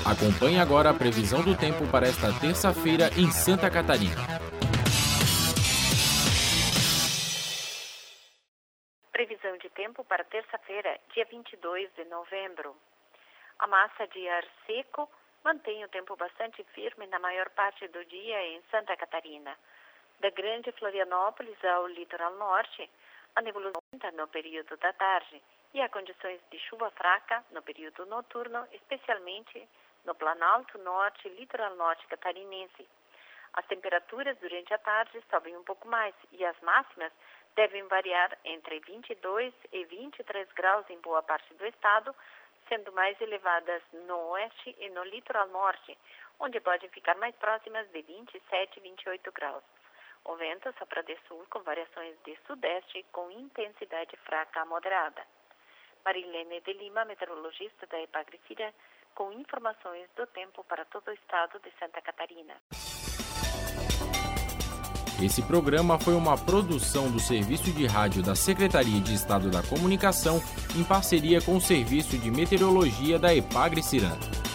Acompanhe agora a previsão do tempo para esta terça-feira em Santa Catarina. Previsão de tempo para terça-feira, dia 22 de novembro. A massa de ar seco mantém o tempo bastante firme na maior parte do dia em Santa Catarina. Da Grande Florianópolis ao litoral norte, a nebulosidade aumenta no período da tarde e há condições de chuva fraca no período noturno, especialmente no Planalto Norte e litoral norte catarinense. As temperaturas durante a tarde sobem um pouco mais e as máximas devem variar entre 22 e 23 graus em boa parte do estado, sendo mais elevadas no oeste e no litoral norte, onde podem ficar mais próximas de 27 e 28 graus. O vento sopra de sul com variações de sudeste com intensidade fraca a moderada. Marilene de Lima, meteorologista da Epagre-Cirã, com informações do tempo para todo o estado de Santa Catarina. Esse programa foi uma produção do Serviço de Rádio da Secretaria de Estado da Comunicação, em parceria com o Serviço de Meteorologia da Epagre-Cirã.